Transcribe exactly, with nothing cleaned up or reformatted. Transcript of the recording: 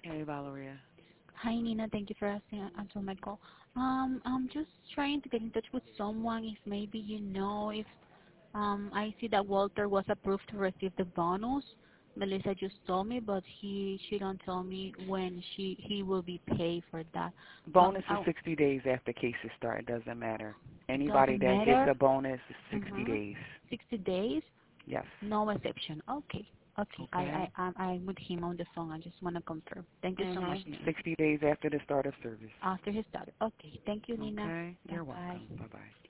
Hey, Valeria. Hi, Nina. Thank you for asking answering my call. Um, I'm just trying to get in touch with someone. If maybe you know if um I see that Walter was approved to receive the bonus. Melissa just told me, but he she don't tell me when she he will be paid for that. Um, Bonus is I, sixty days after cases start. It doesn't matter. it Anybody doesn't that gets matter. a bonus is sixty Mm-hmm. days. sixty days, Yes. no exception. Okay. Okay. I I Okay. I'm, I'm with him on the phone. I just want to confirm. Thank you so much, Mhm. Nina. sixty days after the start of service. After he started. Okay. Thank you, Nina. Okay. Bye You're bye. welcome. Bye bye.